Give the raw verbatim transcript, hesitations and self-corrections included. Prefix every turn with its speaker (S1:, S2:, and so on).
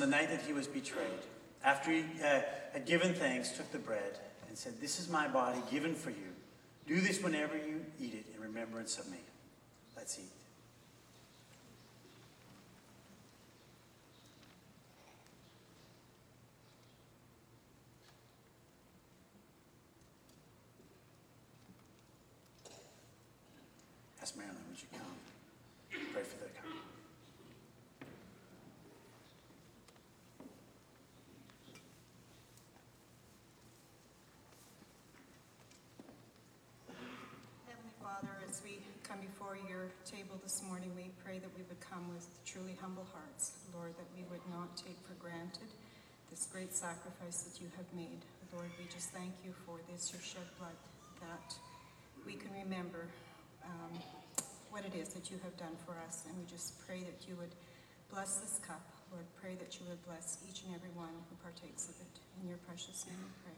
S1: night that he was betrayed, after he uh, had given thanks, took the bread and said, "This is my body given for you. Do this whenever you eat it in remembrance of me." Let's eat. Ask Marilyn, would you come? Pray for the come.
S2: Heavenly Father, as we come before your table this morning, we pray that we would come with truly humble hearts, Lord, that we would not take for granted this great sacrifice that you have made. Lord, we just thank you for this, your shed blood, that we can remember um, what it is that you have done for us. And we just pray that you would bless this cup. Lord, pray that you would bless each and every one who partakes of it. In your precious name we pray.